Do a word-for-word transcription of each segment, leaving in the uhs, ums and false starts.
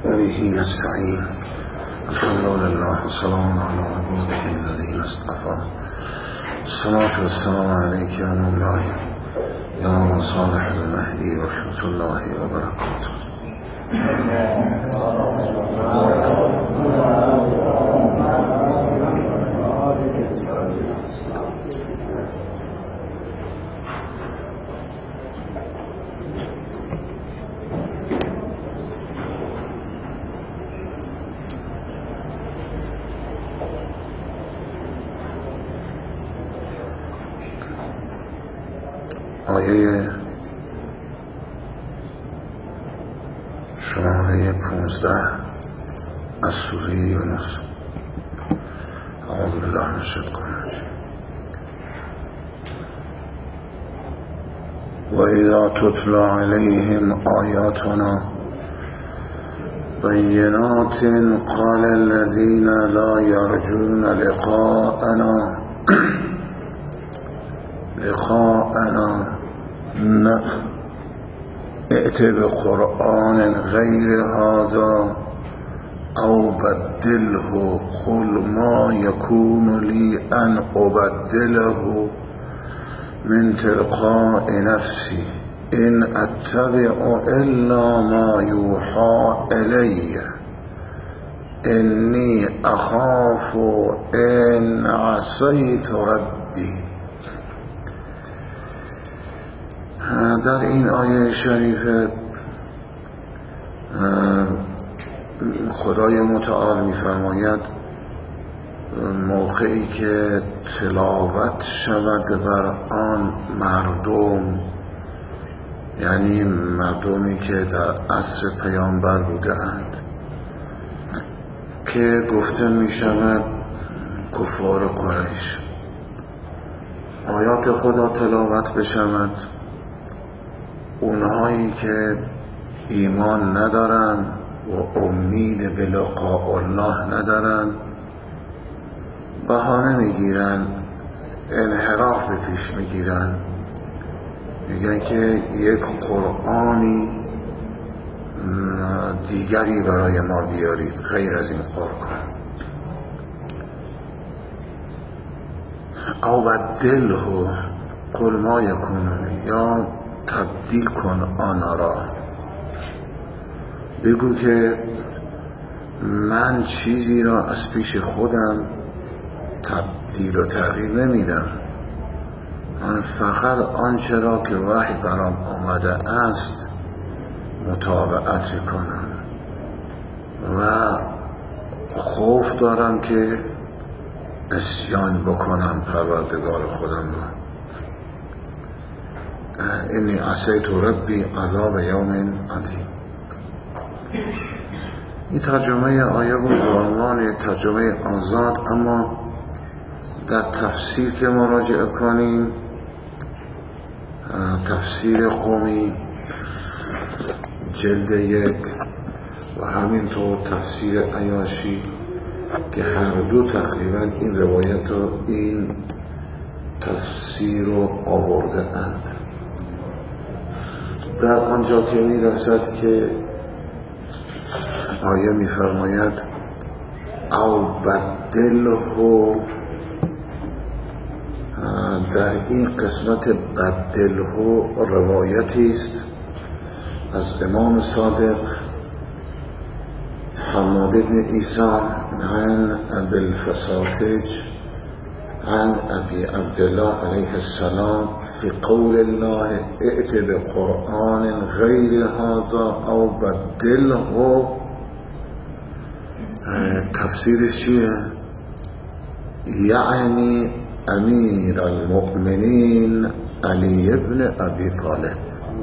وبه نستعين. الحمد لله والسلام على عباده الذين اصطفى. الصلاة والسلام عليك يا مولاي يا صالح المهدي ورحمة الله وبركاته. آیه شماره پونزده از سوره یونس. اعوذ بالله من الشیطان الرجیم. و اذا تتلی علیهم آیاتنا بینات قال الذین لا یرجون لقاءنا لقاءنا ائت بقرآن غیر هذا او بدله قل ما یکون لی ان ابدله من تلقاء نفسی ان اتبع الا ما یوحى الی انی اخاف ان عصیت ربی. در این آیه شریف خدای متعال می‌فرماید موقعی که تلاوت شود بر آن مردم، یعنی مردمی که در عصر پیامبر بودند، که گفته می شود کفار قریش آیات خدا تلاوت بشود، اونهایی که ایمان ندارن و امید به لقاء الله ندارن بهانه میگیرن، انحراف به پیش میگیرن، میگن که یک قرآنی دیگری برای ما بیارید غیر از این قرآن، او بدله قل ما یکون، یا تبدیل کن آن را، بگو که من چیزی را از پیش خودم تبدیل و تغییر نمیدم، من فقط آنچه را که وحی برام آمده است متابعت کنم و خوف دارم که عصیان بکنم پروردگار خودم را. انی عصیت ربی عذاب یوم عظیم. این ترجمه آیه بود به عنوان ترجمه آزاد، اما در تفسیر که مراجعه کنیم، تفسیر قومی جلد یک و همینطور تفسیر عیاشی که هر دو تقریبا این روایت و این تفسیر رو آورده اند، در آنجا که می رسد که آیه می فرماید او بدله، در این قسمت بدله روایتی است از امام صادق حماد بن عیسی عن ابی الفساتج عن ابي عبد الله عليه السلام في قول الله ائت بقرآن غير هذا او بدله. تفسیرش چیه؟ یعنی امیر المؤمنین علی ابن ابی طالب.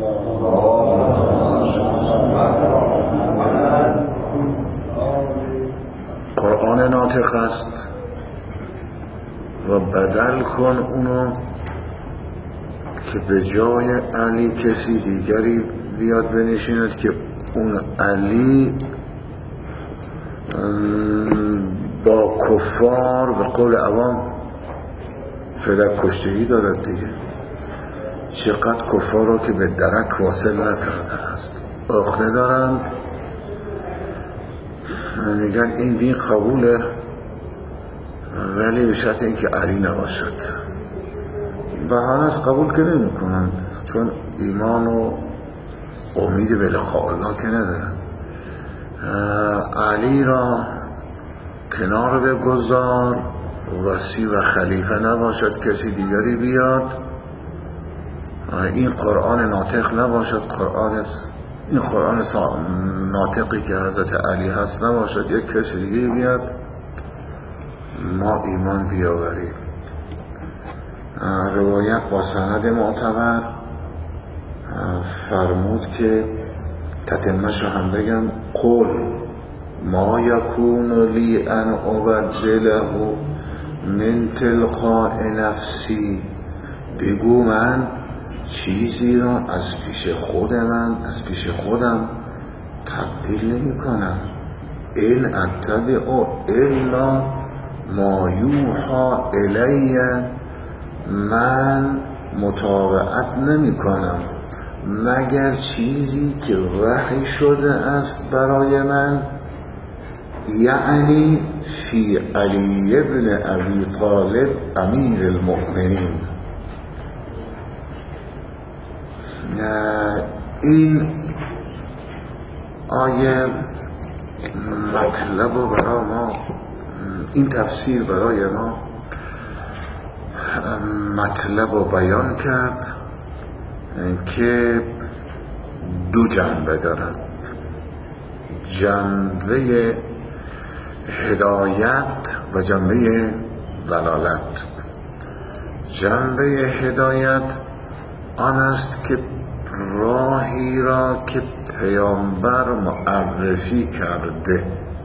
قرآن ناطق است و بدل کن اونو که به جای علی کسی دیگری بیاد بنشیند که اون علی با کفار به قول عوام فدک کشتگی دارد دیگه. چقدر کفار رو که به درک واصل نکرده است، عقده دارند میگن این دین قبوله ولی به شرط اینکه علی نباشد. بهانه از قبول که نمی کنن، چون ایمان و امید به لقاء الله که ندارن. علی را کنار بگذار، وصی و خلیفه نباشد، کسی دیگری بیاد. این قرآن ناطق نباشد، قرآن این قرآن ناطقی که حضرت علی هست نباشد، یک کسی دیگه بیاد ما ایمان بیاوریم. روایت با سند معتبر فرمود که تتمه‌شو هم بگم، قل ما یکون لی ان ابدله من تلقاء نفسی، بگو من چیزی را از پیش خود من از پیش خودم تبدیل نمی کنم. این اتبع الا ما یوحا الی، من متابعت نمی کنم مگر چیزی که وحی شده است برای من، یعنی فی علی ابن ابی طالب امیر المؤمنین. این آیه مطلب و برای ما، این تفسیر برای ما مطلب و بیان کرد که دو جنبه دارد، جنبه هدایت و جنبه ضلالت. جنبه هدایت آن است که راهی را که پیامبر معرفی کرده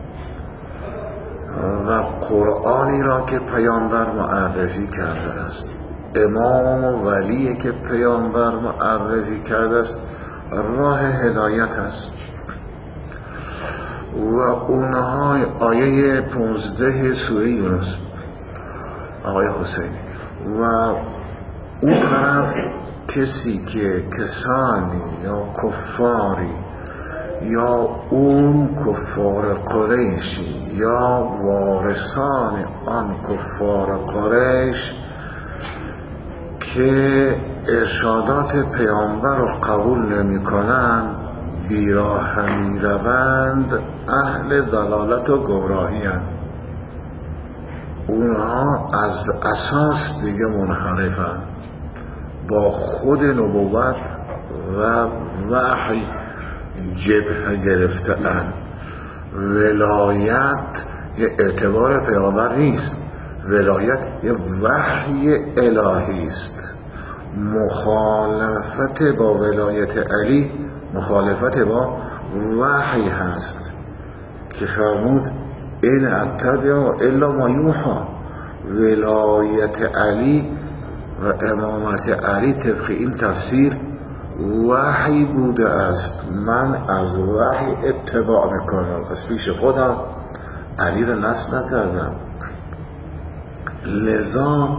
و قرآنی را که پیامبر معرفی کرده است، امام و ولی که پیامبر معرفی کرده است، راه هدایت است. و اونها آیه پونزده سوره یونس، آقای حسین، و اون طرف کسی که کسانی یا کفاری یا اون کفار قریشی یا وارثان آن کفار قریش که ارشادات پیامبر رو قبول نمی کنن، بیراه می روند، اهل ضلالت و گمراهی هستند. اونها از اساس دیگه منحرفن، با خود نبوت و وحی جبهه گرفتن. ولایت یه اعتبار پیامبر نیست، ولایت یه وحی الهی است. مخالفت با ولایت علی مخالفت با وحی هست که فرمود این اتبع الا ما یوحا. ولایت علی و امامت علی طبق این تفسیر وحی بوده است، من از وحی اتباع میکنم، از پیش خودم علی را نصب نکردم. لذا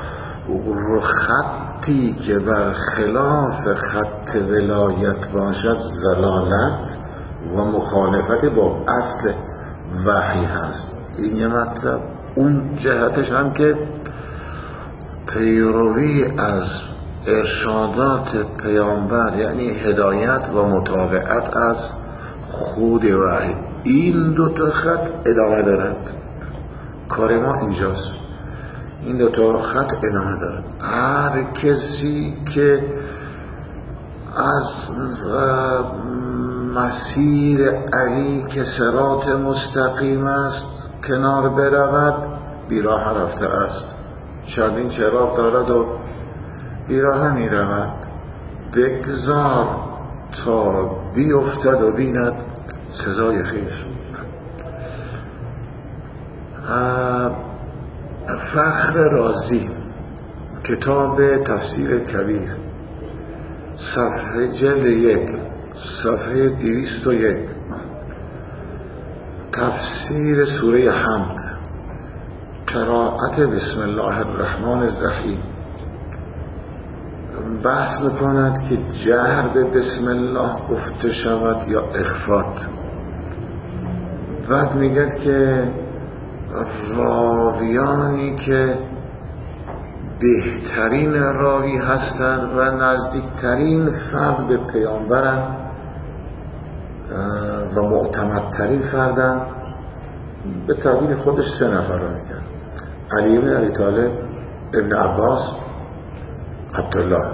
خطی که بر خلاف خط ولایت باشد ضلالت و مخالفت با اصل وحی هست. این یه مطلب. اون جهتش هم که پیروی از ارشادات پیامبر یعنی هدایت و متابعت از خود وحی. این دو تا خط ادامه دارد، کار ما اینجاست. این دو تا خط ادامه دارد. هر کسی که از مسیر علی که صراط مستقیم است کنار برود، بیراه رفته است. چندین چراغ دارد و بیراه می رود. بگذار تا بیفتد و بیند سزای خویش. فخر رازی کتاب تفسیر کبیر صفحه جلد یک صفحه دویست و یک تفسیر سوره حمد قرائت بسم الله الرحمن الرحیم بحث میکند که جهر به بسم الله گفته شود یا اخفات. بعد میگه که راویانی که بهترین راوی هستند و نزدیکترین فرد به پیامبرن و معتمدترین فردن، به تعبیر خودش سه نفر رو میگن: علی بن ابی طالب، ابن عباس، عبدالله.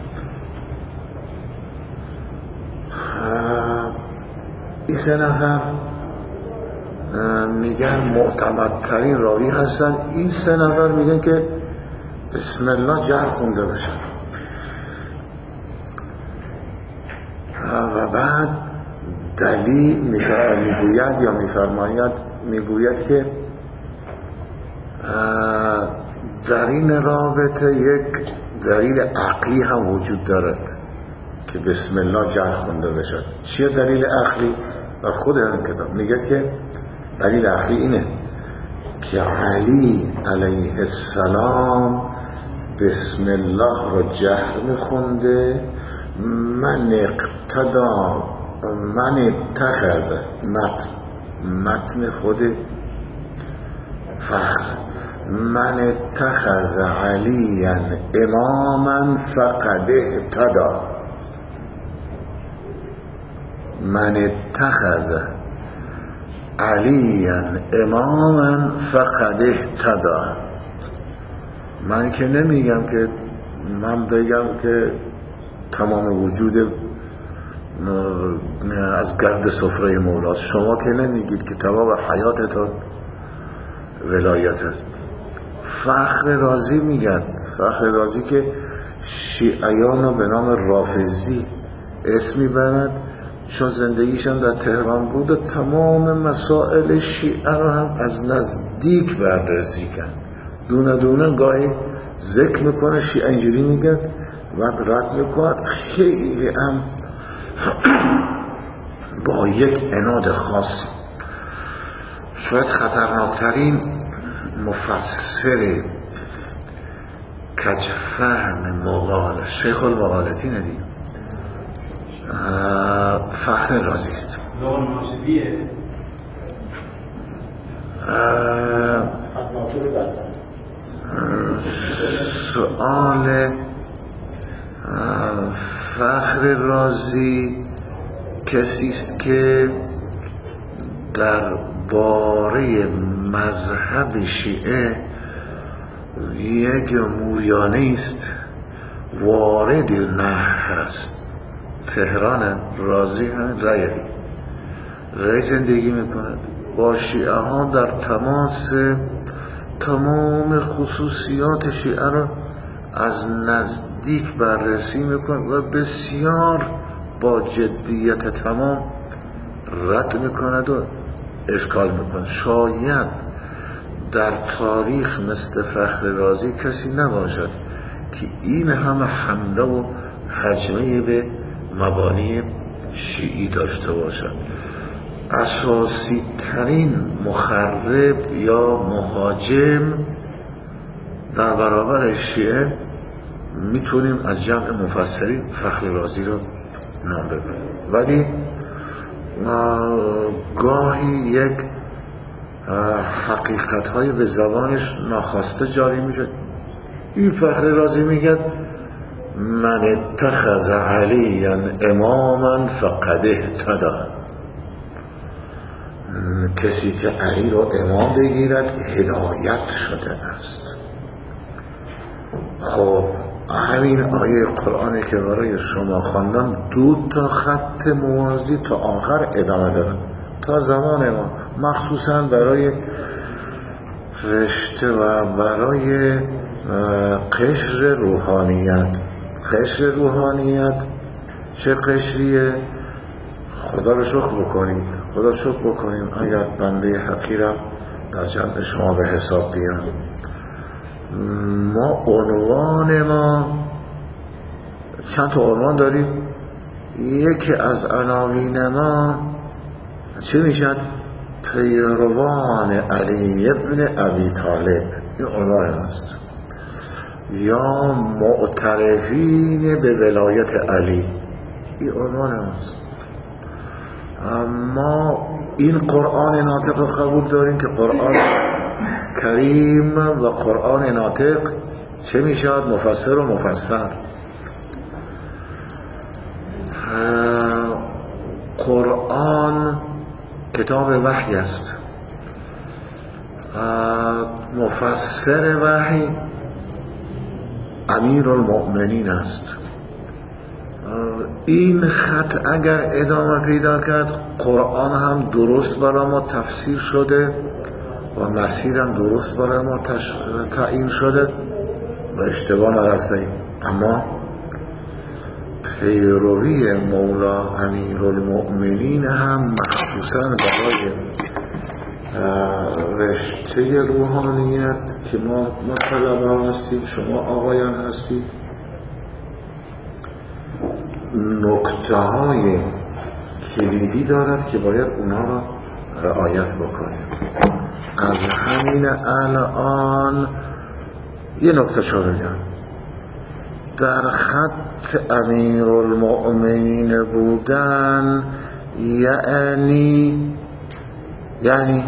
این سه نفر میگن معتمدترین راوی هستن. این سه نفر میگن که بسم الله جهر خونده بشن. و بعد دلیل میگوید یا میفرماید میگوید که در این رابطه یک دلیل عقلی هم وجود دارد که بسم الله جهر خونده بشد. چیه دلیل عقلی؟ و خود هم کتاب میگه که دلیل عقلی اینه که علی علیه السلام بسم الله رو جهر میخونده. من اقتدا من اتخذ متن متن خود فخر من اتخذ علیا اماما فقد اهتدى. من اتخذ علیا اماما فقد اهتدى. من که نمیگم که من بگم که تمام وجود از گرد سفره مولاست. شما که نمیگید که تمام حیاتتون ولایت است. فخر رازی میگن، فخر رازی که شیعیان رو به نام رافضی اسم میبرد چون زندگیشان در تهران بود و تمام مسائل شیعه رو هم از نزدیک بررسی کرد. دونه دونه گاهی ذکر میکنه شیعه اینجوری میگد و رد میکند. خیلی هم با یک عناد خاص. شاید خطرناکترین مفسر کجفهم مقال شیخ المقالتی ندید فخر رازی است. سؤال فخر رازی کسی است که در باره مذهب شیعه یک موریانه است، وارد نحو هست. تهران رازی هم رای رای زندگی میکند با شیعه ها، در تماس تمام خصوصیات شیعه را از نزدیک بررسی میکند و بسیار با جدیت تمام رد میکند و اشکال میکند. شاید در تاریخ مثل فخر رازی کسی نباشد که این همه حمله و هجمه به مبانی شیعی داشته باشد. اساسی ترین مخرب یا مهاجم در برابر شیعه میتونیم از جمع مفسرین فخر رازی رو نام ببریم، ولی گاهی یک حقیقت های به زبانش ناخواسته جاری میشه. این فخر رازی میگه من اتخذ علیا اماما فقد اهتدى. کسی که علی رو امام بگیرد هدایت شده است. خب همین آیه قرآنی که برای شما خواندم دو تا خط موازی تا آخر ادامه دارد تا زمان ما، مخصوصا برای رشته و برای قشر روحانیت. قشر روحانیت چه قشریه؟ خدا رو شکر بکنید، خدا رو شکر بکنیم اگر بنده حقیرم در جمع شما به حساب بیان. ما عنوان ما چند تا عنوان داریم. یکی از عناوین ما چه میشد؟ پیروان علی ابن ابی طالب، این عنوان ماست. یا معترفین به ولایت علی، این عنوان ماست. ما این قرآن ناطق رو قبول داریم که قرآن کریم و قرآن ناطق چه میشود؟ مفسر و مفسر. قرآن کتاب وحی است، مفسر وحی امیر المؤمنین است. این خط اگر ادامه پیدا کرد، قرآن هم درست برای ما تفسیر شده و مسیرم درست برای ما تش... تعیین شده و اشتباه نرفتیم. اما پیروی مولا امیرالمؤمنین هم مخصوصا برای رشته روحانیت که ما ما طلبه هستیم، شما آقایان هستید، نکته های کلیدی دارد که باید اونها را رعایت بکنیم. از همین الان یه نکته شو بگم. در خط امیرالمؤمنین بودن یعنی یعنی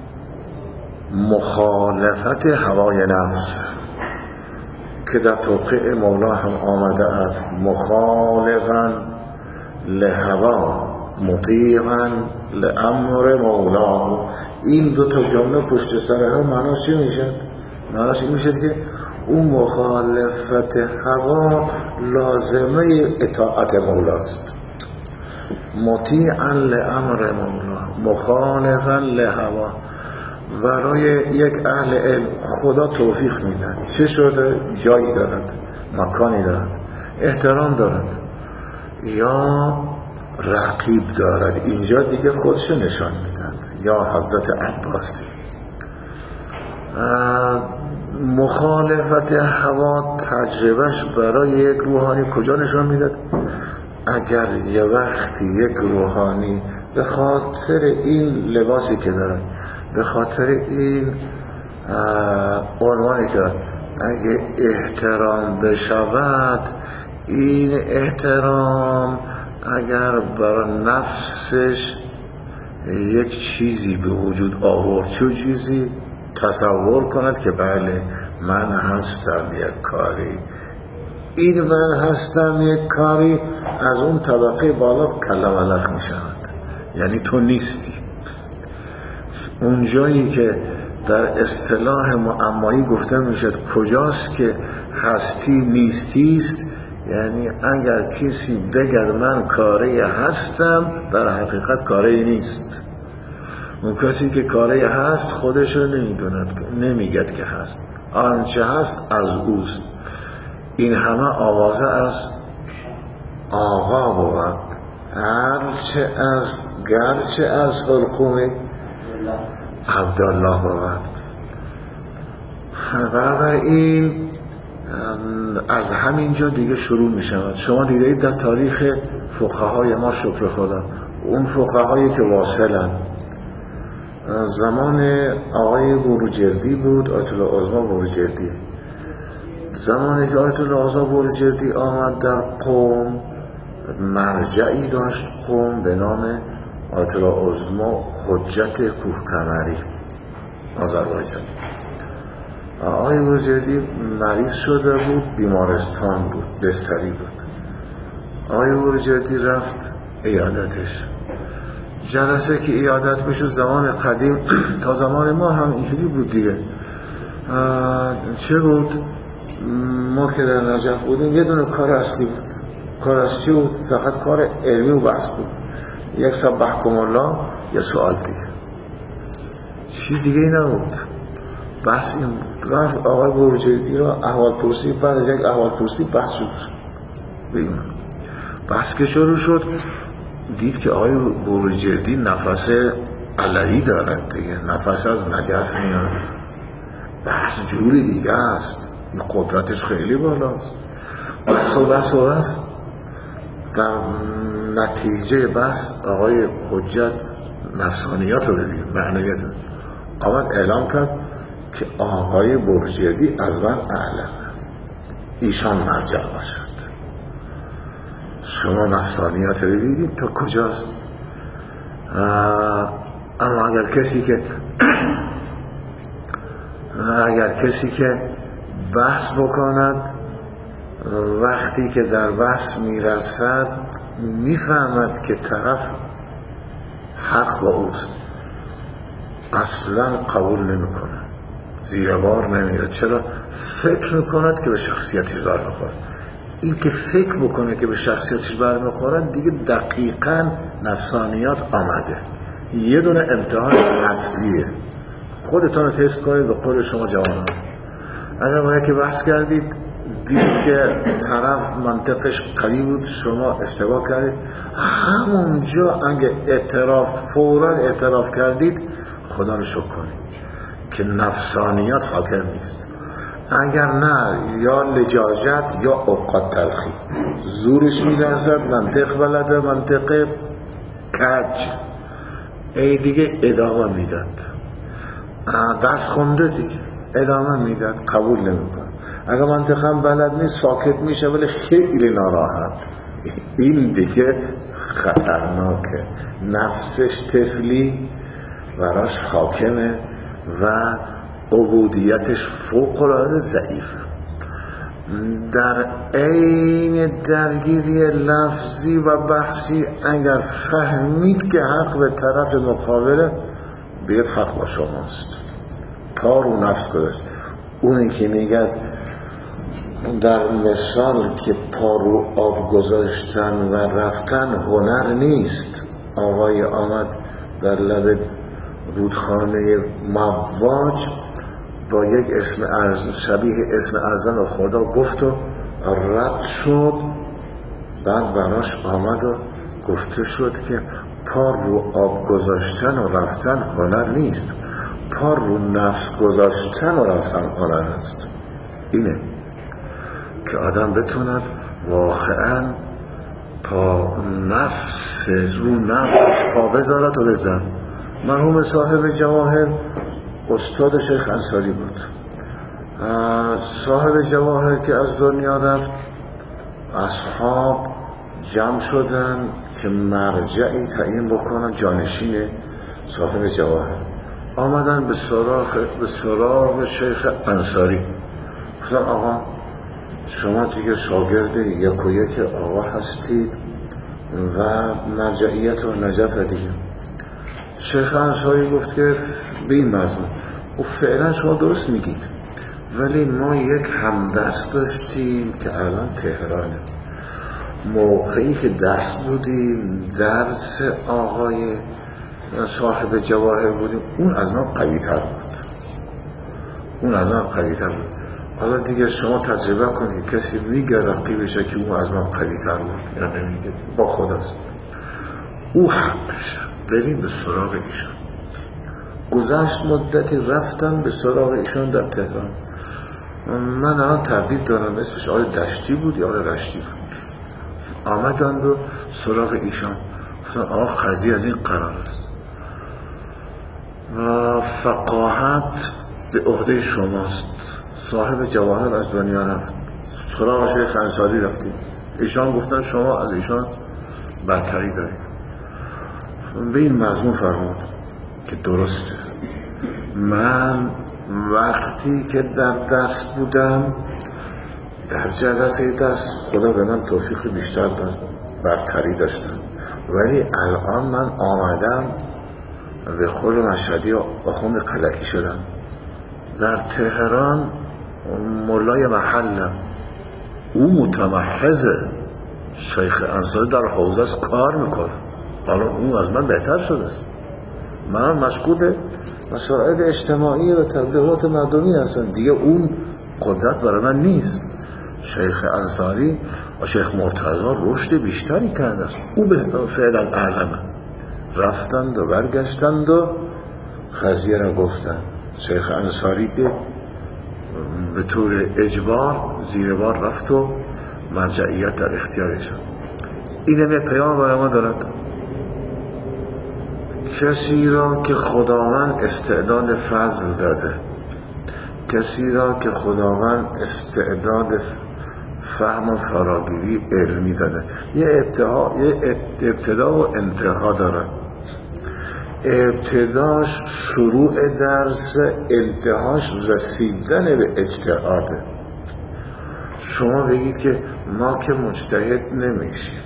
مخالفت هوای نفس که در توقیع مولا هم آمده است، مخالفا لهوا مطیعا لامر مولا. این دو تا جمله پشت سر هم معناش چی میشد؟ معناش این میشد که اون مخالفت هوا لازمه اطاعت مولاست. مطیعا لامر مولا، مخالفا لهوا. برای یک اهل علم خدا توفیق میدن. چه شده؟ جایی دارد، مکانی دارد، احترام دارد یا رقیب دارد. اینجا دیگه خودشو نشان میدن. یا حضرت عباس دی. مخالفت هوا تجربهش برای یک روحانی کجا نشان میداد؟ اگر یه وقتی یک روحانی به خاطر این لباسی که داره، به خاطر این عنوانی که اگه احترام بشود، این احترام اگر برای نفسش یک چیزی به وجود آورد، چه چیزی؟ تصور کند که بله من هستم یک کاری، این من هستم یک کاری از اون طبقه بالا کلم علق می شود. یعنی تو نیستی. اون جایی که در اصطلاح معمایی گفته می شد کجاست که هستی نیستیست، یعنی اگر کسی بگد من کاری هستم، در حقیقت کاری نیست. اون کسی که کاری هست خودشو نمیدوند، نمیگد که هست. آنچه هست از اوست. این همه آوازه از آقا بود، هرچه از گرچه از حلقوم عبدالله بود. بنابراین از همینجا دیگه شروع می شود. شما دیدید در تاریخ فقهای ما، شکر خدا، اون فقهایی که واصلن، زمان آقای بروجردی بود، آیت الله عظما بروجردی. زمانی که آیت الله عظما بروجردی آمد در قم، مرجعی داشت قم به نام آیت الله عظما حجت کوهکمری آذربایجان. آقای بروجردی مریض شده بود، بیمارستان بود، بستری بود. آقای بروجردی رفت عیادتش. جلسه که عیادت میشد زمان قدیم تا زمان ما هم اینجوری بود دیگه. چه بود؟ ما که در نجف بودیم یه دونه کار اصلی بود. کار اصلی بود؟ فقط کار علمی و بحث بود. یک سبحکم الله، یه سوال دیگه، چیز دیگه ای نبود. بحث این بود. رفت آقای بروجردی را احوال پرسی، بعد از یک احوال پرسی بحث شد. بگیم بحث که شروع شد، دید که آقای بروجردی نفس علوی دارد دیگه، نفس از نجف میاد. بحث جوری دیگه است، این قدرتش خیلی بالاست. بحث و بحث و بحث. در نتیجه بحث آقای حجت نفسانیات رو ببین، معنویت رو آمد اعلام کرد که آقای بروجردی از من اعلم، ایشان مرجع باشد. شما نفسانیات رو ببینید تا کجاست. اما اگر کسی که اگر کسی که بحث بکند وقتی که در بحث میرسد میفهمد که طرف حق با اوست، اصلا قبول نمیکنه، زیر بار نمیره. چرا؟ فکر میکند که به شخصیتش برمیخوره. این که فکر بکنه که به شخصیتش برمیخوره دیگه دقیقاً نفسانیات آمده. یه دونه امتحان اصلیه، خودتون رو تست کنید به قول شما جوانان. اگر باید که بحث کردید دیدید که طرف منطقش قوی بود، شما اشتباه کردید، همونجا اگه اعتراف فوراً اعتراف کردید خدا رو شکر کنید که نفسانیات حاکم نیست. اگر نه یا لجاجت یا اوقات تلخی، زورش می‌رسد، منطق بلده، منطق کج، ای دیگه ادامه میداد، دست خونده دیگه ادامه میداد، قبول نمیکنه. اگر منطقا بلد نیست ساکت میشه ولی خیلی ناراحت، این دیگه خطرناکه، نفسش طفلی براش حاکمه و عبودیتش فوق العاده ضعیفه. در عین درگیری لفظی و بحثی اگر فهمید که حق به طرف مقابله، بید حق با شماست، پا رو نفس گذاشت. اونی که میگد در مثال که پا رو آب گذاشتن و رفتن هنر نیست، آقای آمد در لب رودخانه مواج با یک اسم از شبیه اسم اعظم خدا گفت و رد شد، بعد براش آمد و گفته شد که پا رو آب گذاشتن و رفتن هنر نیست، پا رو نفس گذاشتن و رفتن هنر است. اینه که آدم بتوند واقعا پا نفس رو نفسش پا بذارد و بزن. مرحوم صاحب جواهر استاد شیخ انصاری بود. صاحب جواهر که از دنیا رفت، اصحاب جمع شدن که مرجعی تعیین بکنن جانشین صاحب جواهر. آمدن به سراغ به سراغ شیخ انصاری، گفتن آقا شما دیگه شاگرد یک و یک آقا هستید و مرجعیت و نجف دیگه. شیخ انصاری گفت که به این مضمون، و فعلا شما درست میگید، ولی ما یک همدرس داشتیم که الان تهرانه. موقعی که درس بودیم درس آقای صاحب جواهر بودیم، اون از ما قوی تر بود، اون از ما قوی تر بود. حالا دیگه شما تجربه کنید، کسی میگه رقیبشه که اون از ما قوی تر بود یا نمیگه، با خداست، او حقشه. بریم به سراغ ایشان. گذشت مدتی رفتن به سراغ ایشان در تهران. من الان تردید دارم اسمش آقای دشتی بود یا آقای رشتی بود. آمدند و سراغ ایشان گفتن آقا قضیه از این قرار است و فقاهت به عهده شماست. صاحب جواهر از دنیا رفت، سراغ شیخ انصاری رفتیم، ایشان گفتن شما از ایشان برتری دارید. به این مضمون فرمود که درسته. من وقتی که در درس بودم، در جلسه درس خدا به من توفیق بیشتر داد، برتری داشتم، ولی الان من آمدم به قول مشهدی و آخوند قلکی شدم. در تهران مولای محلم، او متمحضه، شیخ انصاری در حوزه است کار میکنه، الان اون از من بهتر شده است. من مشغول مسائل اجتماعی و تبلیغات مردمی هستم دیگه، اون قدرت برای من نیست. شیخ انصاری و شیخ مرتضی رشد بیشتری کرده است، او به فعلا اعلمه. رفتند و برگشتند و قضیه را گفتند. شیخ انصاری که به طور اجبار زیر بار رفت و مرجعیت در اختیارش شد. اینه به پیام برای ما دارد، کسی را که خداوند استعداد فضل داده، کسی را که خداوند استعداد فهم و فراگیری علمی داده، یه ابتدا, یه ابتدا و انتها داره. ابتداش شروع درس، انتهاش رسیدن به اجتهاده. شما بگید که ما که مجتهد نمیشیم،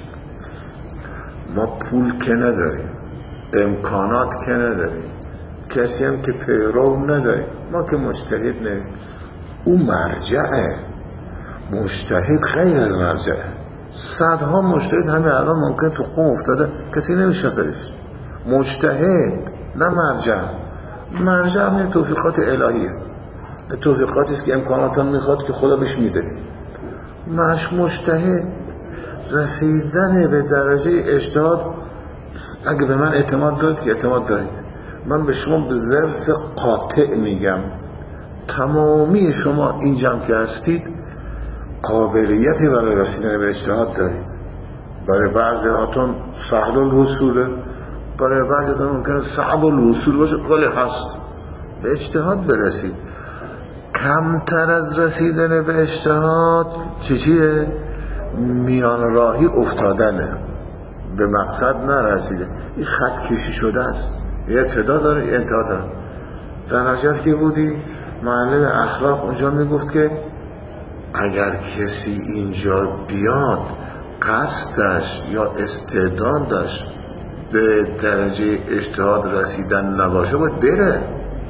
ما پول که نداریم، امکانات که نداریم، کسی هم که پیرو نداریم، ما که مجتهد نمیشیم. او مرجعه. مجتهد غیر از مرجعه. صدها مجتهد همه الان ممکن تو قوم افتاده کسی نمیشناسدش. مجتهد نه مرجع. مرجع همین توفیقات الهیه، توفیقاتی است که امکانات هم میخواد که خدا بهش میدادی. مش مجتهد رسیدن به درجه اجتهاد. اگه به من اعتماد دارید که اعتماد دارید، من به شما به ضرس قاطع میگم تمامی شما این جمع که هستید قابلیتی برای رسیدن به اجتهاد دارید. برای بعضی هاتون سهل الوصوله، برای بعضی هاتون ممکنه صعب الوصول باشه، ولی هست. به اجتهاد برسید. کمتر از رسیدن به اجتهاد چی چیه؟ میان راهی افتادنه، به مقصد نرسیده. این خط کشی شده است. یه ابتدا داره، یه انتها داره. در نجف که بودیم معلم اخلاق اونجا میگفت که اگر کسی اینجا بیاد قصدش یا استعدادش به درجه اجتهاد رسیدن نباشه باید بره،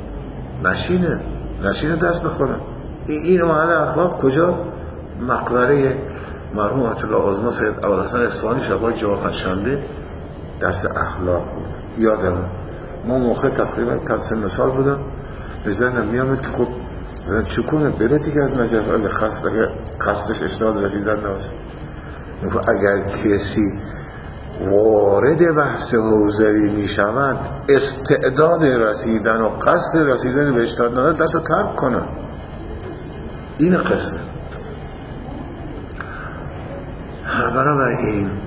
نشینه نشینه دست بخوره. این معلم اخلاق کجا؟ مقبره مرحوم آیت الله عظما سید ابوالحسن اصفهانی شبای جمعه شنبه درس اخلاق بود. یادم ما موقع تقریبا کم سن سال بودم، به ذهنم میامد که خب چه کنه بره دیگه از نجف اگه خست اگه قصدش اجتهاد رسیدن نباشه. اگر کسی وارد بحث حوزوی میشود استعداد رسیدن و قصد رسیدن به اجتهاد نداره، درس ترک کنه. این قصه. بنابراین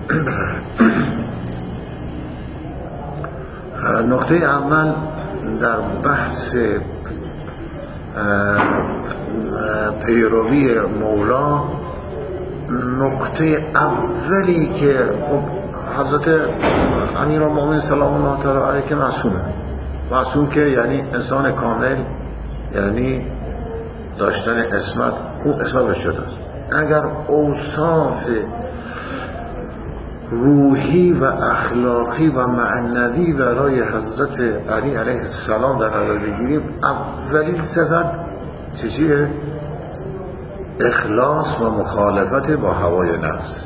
نکته اول در بحث پیروی مولا، نکته اولی که خب حضرت امیرالمومنین سلام الله تعالی علیه که معصومه، معصوم که یعنی انسان کامل، یعنی داشتن عصمت، اون حسابش شده است. اگر اوصاف روحی و اخلاقی و معنوی برای حضرت علی علیه السلام در نظر بگیریم، اولین صفت چیه؟ اخلاص و مخالفت با هوای نفس.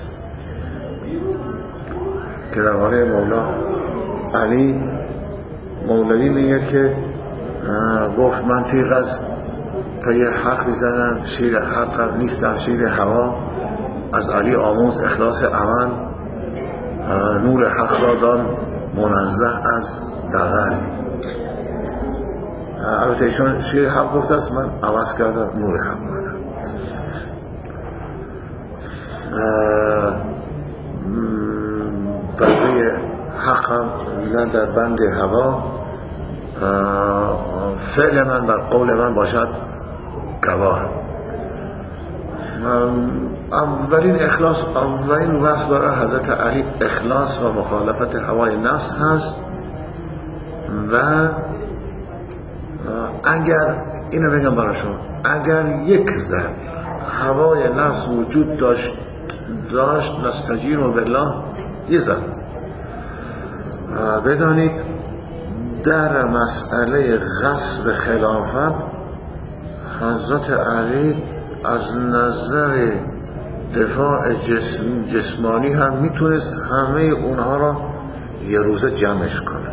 که در باره مولا علی مولوی میگه که گفت من تیغ از پی حق میزنم، شیر حق نیستم شیر هوا. از علی آموز اخلاص عمل، نور حق را دان منزه از دغل. البته ایشون شیر حق گفته است، من عوض کردم نور حق گفتم. بنده حقم نه در بند هوا، فعل من بر قول من باشد گواه. اولین اخلاص، اولین وصف برای حضرت علی اخلاص و مخالفت هوای نفس هست. و اگر اینو بگم برای شما، اگر یک ذره هوای نفس وجود داشت داشت نستجیر بالله، یه ذره بدانید در مسئله غصب خلافت حضرت علی از نظر دفاع جسم جسمانی هم میتونست همه اونها را یه روزه جمعش کنه،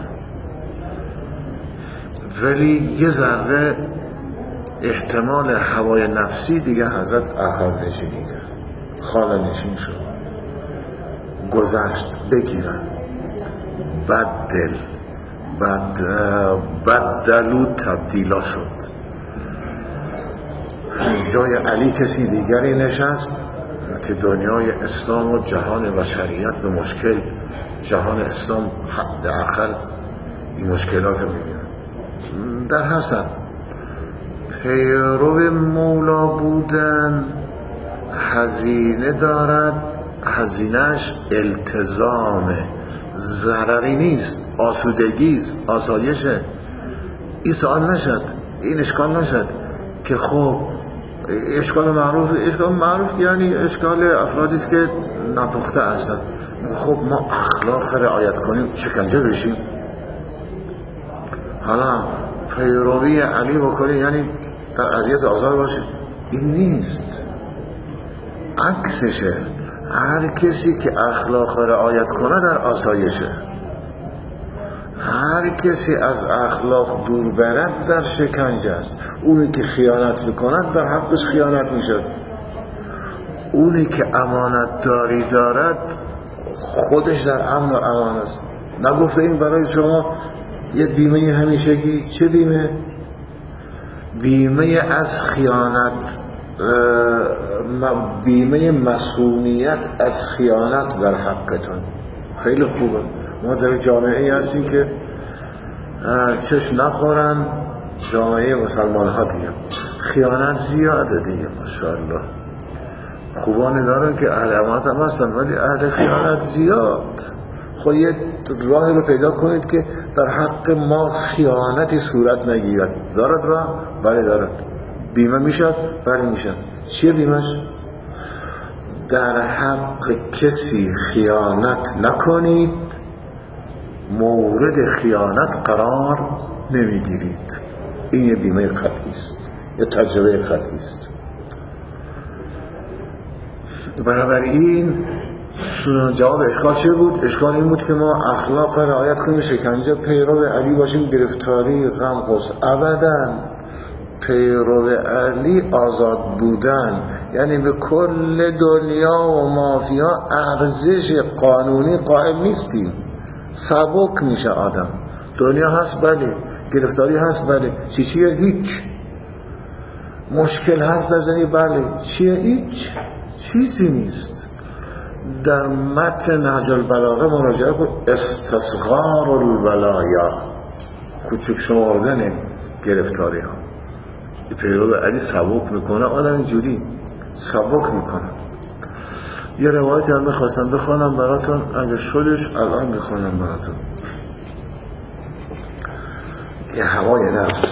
ولی یه ذره احتمال هوای نفسی دیگه حضرت عقب نشینی کرد، خاله نشین شد، گذشت بگیرن، بد دل بد بدلو تبدیلا شد. جای علی کسی دیگری نشست که دنیای اسلام و جهان بشریت به مشکل جهان اسلام حد اقل این مشکلات میبینه. در حسن پیرو مولا بودن هزینه دارد، هزینهش التزامه، ضرری نیست. آسودگیست، آسایشه. این سوال نشد، این اشکال نشد که خب اشکال معروف، اشکال معروف یعنی اشکال افرادی است که نپخته هستند. خب ما اخلاق رعایت کنیم شکنجه بشیم؟ حالا پیروی علی بکنیم یعنی در اذیت آزار باشیم؟ این نیست، عکسشه. هر کسی که اخلاق رعایت کنه در آسایشه، هر کسی از اخلاق دور برد در شکنجه است. اونی که خیانت میکند در حقش خیانت میشد، اونی که امانت داری دارد خودش در امن و امان است. نگفته این برای شما یه بیمه همیشگی؟ چه بیمه؟ بیمه از خیانت، بیمه مسئولیت از خیانت در حقتون. خیلی خوبه. ما در جامعه هستیم که چشم نخورن جامعه مسلمان ها دیگه، خیانت زیاده دیگه ماشاءالله. خوبانی دارن که اهل امانت هم هستن ولی اهل خیانت زیاد. خب یه راهی رو پیدا کنید که در حق ما خیانتی صورت نگیرد. دارد راه؟ بله دارد. بیمه میشد؟ بله میشد. چیه بیمهش؟ در حق کسی خیانت نکنید، مورد خیانت قرار نمیگیرید. این یه بیمه قطعی است، یه تجربه قطعی است. بنابراین جواب اشکال چه بود؟ اشکال این بود که ما اخلاق رعایت کنیم، شکنجه پیرو علی باشیم، گرفتاری، غم، غصه. ابداً. پیرو علی آزاد بودن یعنی به کل دنیا و مافیا ارزش قانونی قائل نیستیم. سبک میشه آدم. دنیا هست بله، گرفتاری هست بله، چی چیه؟ هیچ. مشکل هست در زندگی بله، چیه؟ هیچ چیزی نیست. در متن نهج البلاغه مراجعه کن، استصغار البلایا، کوچک شمردن گرفتاری ها. پیرو علی سبک میکنه، آدم اینجوری سبک میکنه. یه روایتی هم میخواستم بخونم براتون، اگه شدش الان میخونم براتون. یه هوای نفس.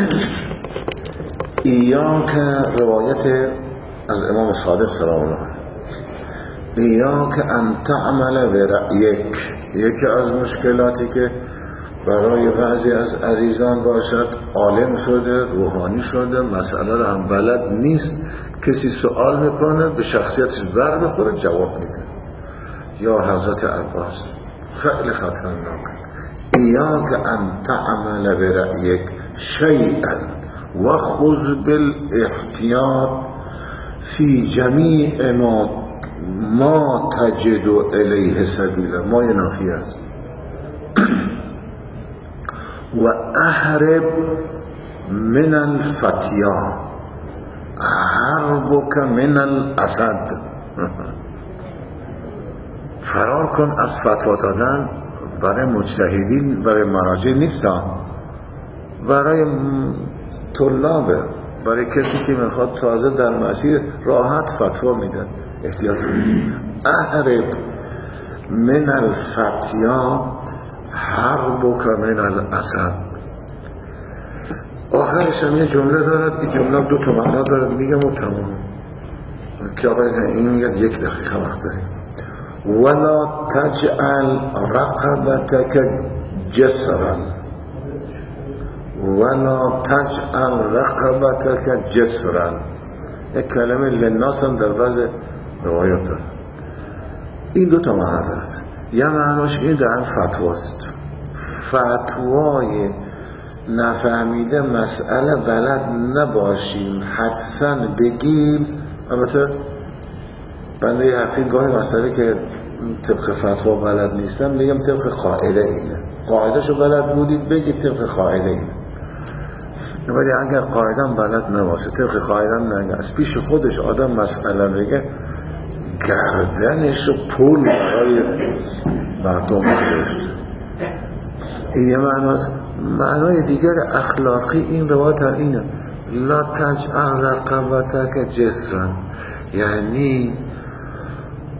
ایاک، روایت از امام صادق سلام الله، ایاک ان تعمل برأیک. یکی از مشکلاتی که برای بعضی از عزیزان باشد، عالم شده، روحانی شده، مسئله رو هم بلد نیست، کسی سوال میکنه به شخصیتش بر بخوره جواب میده. یا حضرت عباس خیلی خطرناک. ایاک ان تعمل برأیک شیئا و خذ بالاحتیاط فی جمیع ما ما تجد الیه سبیلا. ما یه نافی است. و اهرب من الفتیا حربک من الاسد. فرار کن از فتوا دادن. برای مجتهدین، برای مراجع نیستن، برای طلابه، برای کسی که میخواد تازه در مسیر راحت فتوا میدن. احتیاط کنید. اهرب من الفتیا حربک من الاسد. آخرش هم یه جمله دارد، این جمله دو تا معنا دارد، میگم و تمام که آقای این میگه یک دقیقه وقت داریم. ولا تجعل رقبتك جسرا ولا تجعل رقبتك جسرا. یک کلمه للناس هم در بعض روایات دارد. این دو تا معنا دارد. یه معناش این در فتواست. فتوای نفهمیده مسئله بلد نباشیم حدساً بگیم. البته بنده یه حرفی گاهی مسئله که طبق فتوا بلد نیستم میگم طبق قاعده اینه. قاعده شو بلد بودید بگید طبق قاعده اینه. ولی اگر قاعده بلد نباشه طبق قاعده نگه، از پیش خودش آدم مسئله بگه، گردنش رو پول برای مردم گذاشته. این یه معناست. معنای دیگر اخلاقی این روایت اینه، لا تجعل رقبتک جسرا، یعنی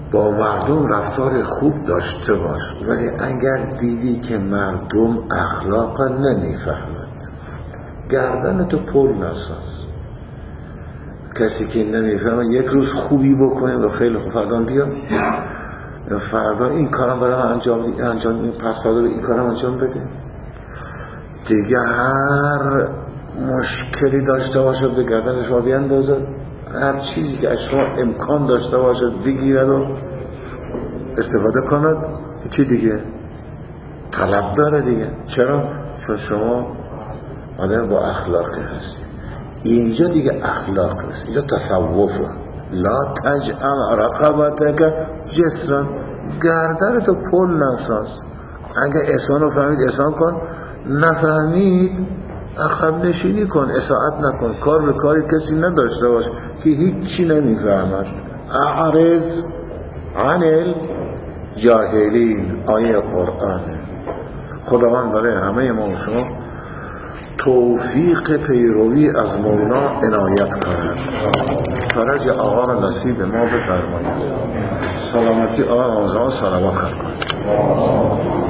با مردم رفتار خوب داشته باش، ولی اگر دیدی که مردم اخلاق نمیفهمد گردن تو پل نساز. کسی که نمیفهمه یک روز خوبی بکنه و خیلی خوب، فردا بیا فردا این کارم برای من انجام دی... انجام پس فردا این کارم انجام بده دیگه. هر مشکلی داشته باشد به گردن شما بیاندازد، هر چیزی که از شما امکان داشته باشد بگیرد و استفاده کند. چی دیگه؟ طلب داره دیگه. چرا؟ چون شما آدم با اخلاقی هستید. اینجا دیگه اخلاق نیست، اینجا تصوفه. لا تجعل رقبتک جسرا، گردن تو پل نساز. اگه احسان رو فهمید احسان کن، نفهمید عقب نشینی کن، اطاعت نکن، کار به کاری کسی نداشته باش که هیچی نمیفهمد. اعرض عن الجاهلین، آیه قرآن. خداوند برای همه ما و شما توفیق پیروی از مولا عنایت کند. فرج آقا را نصیب ما بفرماید. سلامتی آقا آزاد صلوات خط کنید.